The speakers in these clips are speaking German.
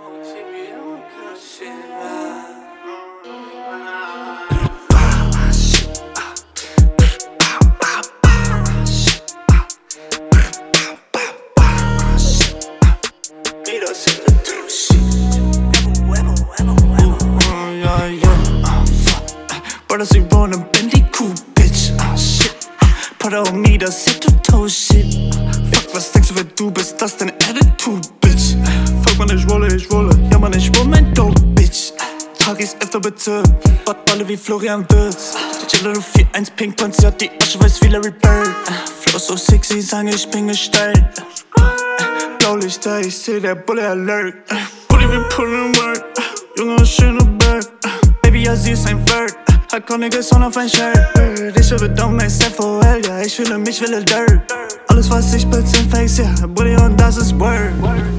Brothers, we rollin' Bentley cool, bitch. Shit. Putter on me, das Head-to-Toe-Shit. Fuck, was denkst du, wer du bist? Das deine Attitude, bitch. Fuck, man, ich rolle. Ja, man, ich roll mein Dope, bitch. Paris, 11. Bezirk. Balle wie Florian Wirtz. Chiller, du 4-1 Pink-Konzert, die Asche weiß wie Larry Bird. Flow so sexy, sagen, ich bin gestellt. Blaulichter, ich seh der Bulle Alert. Bulli, wir pullen Work. Junge, schöne Bird. Baby, ja, sie ist ein Flirt. Iconic Song auf ein Shirt. Ich will bedanken, SFOL, ja, ich fühle mich, will Dirt. Alles, was ich bin, sind Fakes, ja, Buddy, und das ist Word.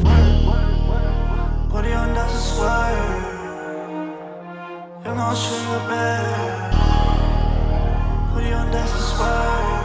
Buddy, und das ist Word. Junge, schöne Bird. Buddy, und das ist Word.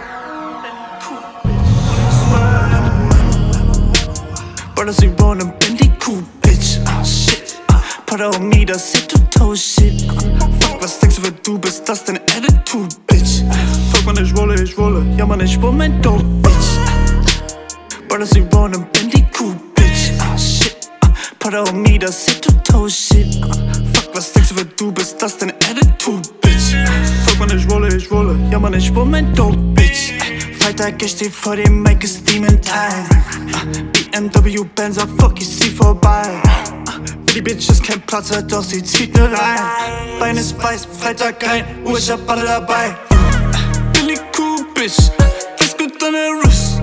Brothers, we rollin' Bentley cool, bitch. Shit. Putter on me, das Head-to-Toe-Shit. Fuck, was denkst du, wer du bist? Das deine Attitude, bitch. Fuck, man, ich rolle. Ja, man, ich roll mein Dope, bitch. Brothers, we rollin' Bentley cool, bitch. Shit. Putter on me, das Head-to-Toe-Shit. Fuck, was denkst du, wer du bist? Das deine Attitude, bitch. Fuck, man, ich rolle. Ja, man, ich roll mein Dope, bitch. Freitag, ich steh vor dem Mic, ist Demon Time. BMW, Benzer, fuck, ich zieh vorbei. Die Bitch ist kein Platz, doch sie zieht ne rein. Bein ist weiß, Freitag rein, ich hab alle dabei. Billy cool, Bitch, fest gut an der Wrist.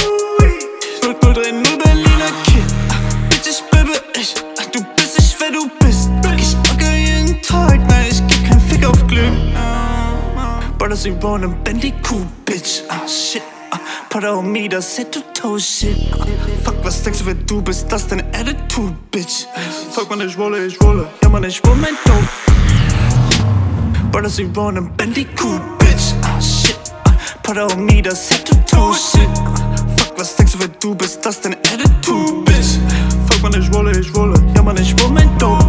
030 Berliner Kid. Bitch, ich bleibe ich, du bist ich, wer du bist. Ich bagger jeden Tag, nein, ich geb kein Fick auf Glück. Brothers, we rollin' Bentley cool, bitch. Shit. Putter on me, das Head-to-Toe-Shit. Fuck, was denkst du, wer du bist? Das deine Attitude, bitch. Fuck, man, ich rolle. Ja, man, ich roll mein Dope. Brothers, we rollin' Bentley cool, bitch. Shit. Putter on me, das Head-to-Toe-Shit. Fuck, was denkst du, wer du bist? Das deine Attitude, bitch. Fuck, man, ich rolle. Ja, man, ich roll mein Dope.